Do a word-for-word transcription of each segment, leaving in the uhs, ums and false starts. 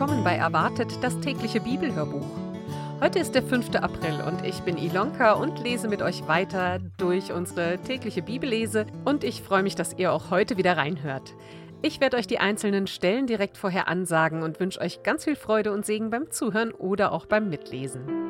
willkommen bei Erwartet, das tägliche Bibelhörbuch. Heute ist der fünfte April und ich bin Ilonka und lese mit euch weiter durch unsere tägliche Bibellese und ich freue mich, dass ihr auch heute wieder reinhört. Ich werde euch die einzelnen Stellen direkt vorher ansagen und wünsche euch ganz viel Freude und Segen beim Zuhören oder auch beim Mitlesen.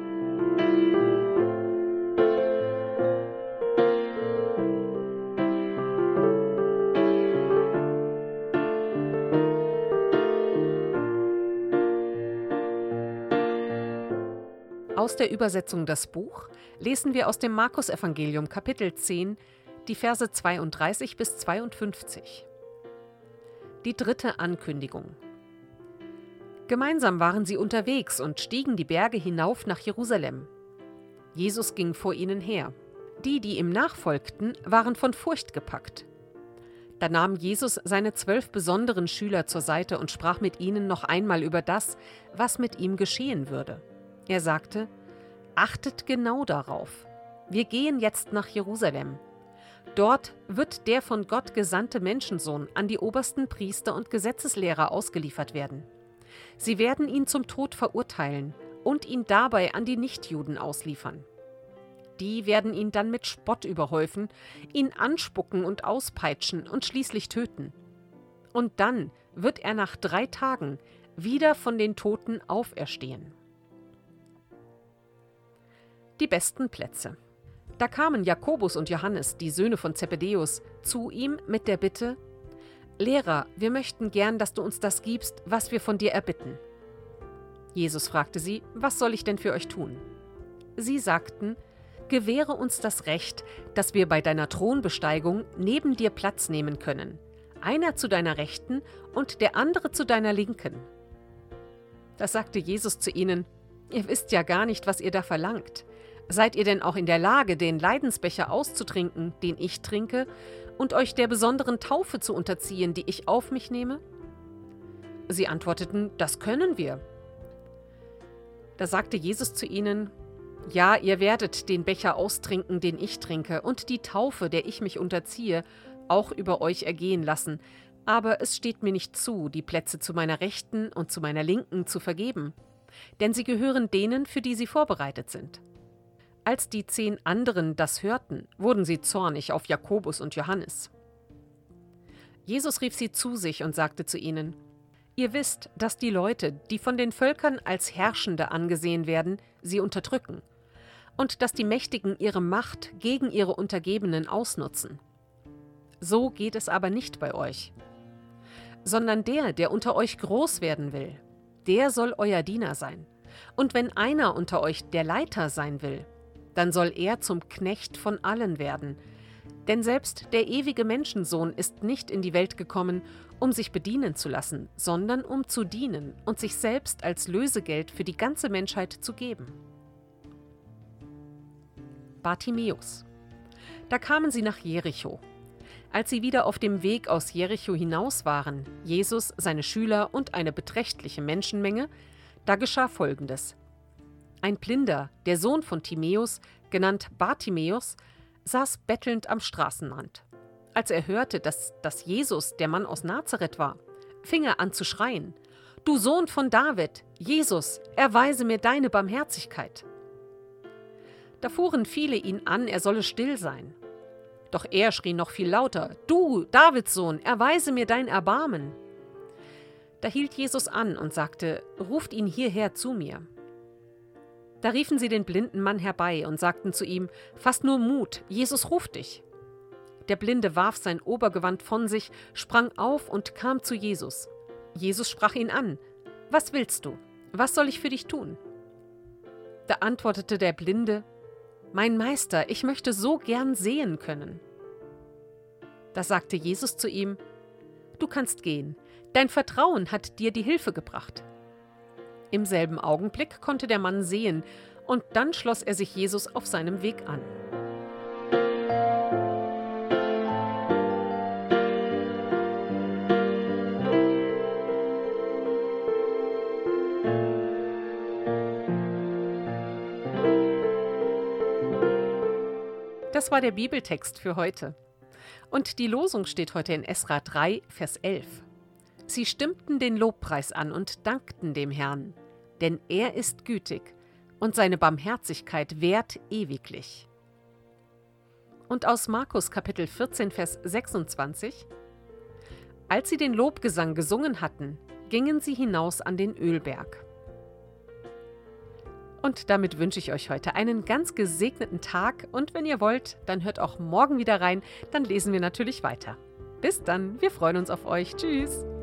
Aus der Übersetzung Das Buch lesen wir aus dem Markus-Evangelium Kapitel zehn, die Verse zweiunddreißig bis zweiundfünfzig. Die dritte Ankündigung. Gemeinsam waren sie unterwegs und stiegen die Berge hinauf nach Jerusalem. Jesus ging vor ihnen her. Die, die ihm nachfolgten, waren von Furcht gepackt. Da nahm Jesus seine zwölf besonderen Schüler zur Seite und sprach mit ihnen noch einmal über das, was mit ihm geschehen würde. Er sagte: Achtet genau darauf. Wir gehen jetzt nach Jerusalem. Dort wird der von Gott gesandte Menschensohn an die obersten Priester und Gesetzeslehrer ausgeliefert werden. Sie werden ihn zum Tod verurteilen und ihn dabei an die Nichtjuden ausliefern. Die werden ihn dann mit Spott überhäufen, ihn anspucken und auspeitschen und schließlich töten. Und dann wird er nach drei Tagen wieder von den Toten auferstehen. Die besten Plätze. Da kamen Jakobus und Johannes, die Söhne von Zebedäus, zu ihm mit der Bitte: Lehrer, wir möchten gern, dass du uns das gibst, was wir von dir erbitten. Jesus fragte sie: Was soll ich denn für euch tun? Sie sagten: Gewähre uns das Recht, dass wir bei deiner Thronbesteigung neben dir Platz nehmen können, einer zu deiner Rechten und der andere zu deiner Linken. Da sagte Jesus zu ihnen: Ihr wisst ja gar nicht, was ihr da verlangt. Seid ihr denn auch in der Lage, den Leidensbecher auszutrinken, den ich trinke, und euch der besonderen Taufe zu unterziehen, die ich auf mich nehme? Sie antworteten: Das können wir. Da sagte Jesus zu ihnen: Ja, ihr werdet den Becher austrinken, den ich trinke, und die Taufe, der ich mich unterziehe, auch über euch ergehen lassen. Aber es steht mir nicht zu, die Plätze zu meiner Rechten und zu meiner Linken zu vergeben, denn sie gehören denen, für die sie vorbereitet sind. Als die zehn anderen das hörten, wurden sie zornig auf Jakobus und Johannes. Jesus rief sie zu sich und sagte zu ihnen: Ihr wisst, dass die Leute, die von den Völkern als Herrschende angesehen werden, sie unterdrücken, und dass die Mächtigen ihre Macht gegen ihre Untergebenen ausnutzen. So geht es aber nicht bei euch. Sondern der, der unter euch groß werden will, der soll euer Diener sein. Und wenn einer unter euch der Leiter sein will, dann soll er zum Knecht von allen werden. Denn selbst der ewige Menschensohn ist nicht in die Welt gekommen, um sich bedienen zu lassen, sondern um zu dienen und sich selbst als Lösegeld für die ganze Menschheit zu geben. Bartimäus. Da kamen sie nach Jericho. Als sie wieder auf dem Weg aus Jericho hinaus waren, Jesus, seine Schüler und eine beträchtliche Menschenmenge, da geschah Folgendes. Ein Blinder, der Sohn von Timäus, genannt Bartimäus, saß bettelnd am Straßenrand. Als er hörte, dass das Jesus, der Mann aus Nazareth war, fing er an zu schreien: Du Sohn von David, Jesus, erweise mir deine Barmherzigkeit. Da fuhren viele ihn an, er solle still sein. Doch er schrie noch viel lauter: Du, Davids Sohn, erweise mir dein Erbarmen. Da hielt Jesus an und sagte: Ruft ihn hierher zu mir. Da riefen sie den blinden Mann herbei und sagten zu ihm: Fass nur Mut, Jesus ruft dich. Der Blinde warf sein Obergewand von sich, sprang auf und kam zu Jesus. Jesus sprach ihn an: Was willst du? Was soll ich für dich tun? Da antwortete der Blinde: Mein Meister, ich möchte so gern sehen können. Da sagte Jesus zu ihm: Du kannst gehen, dein Vertrauen hat dir die Hilfe gebracht. Im selben Augenblick konnte der Mann sehen, und dann schloss er sich Jesus auf seinem Weg an. Das war der Bibeltext für heute. Und die Losung steht heute in Esra drei, Vers elf. Sie stimmten den Lobpreis an und dankten dem Herrn, denn er ist gütig und seine Barmherzigkeit währt ewiglich. Und aus Markus Kapitel vierzehn, Vers sechsundzwanzig: Als sie den Lobgesang gesungen hatten, gingen sie hinaus an den Ölberg. Und damit wünsche ich euch heute einen ganz gesegneten Tag und wenn ihr wollt, dann hört auch morgen wieder rein, dann lesen wir natürlich weiter. Bis dann, wir freuen uns auf euch. Tschüss!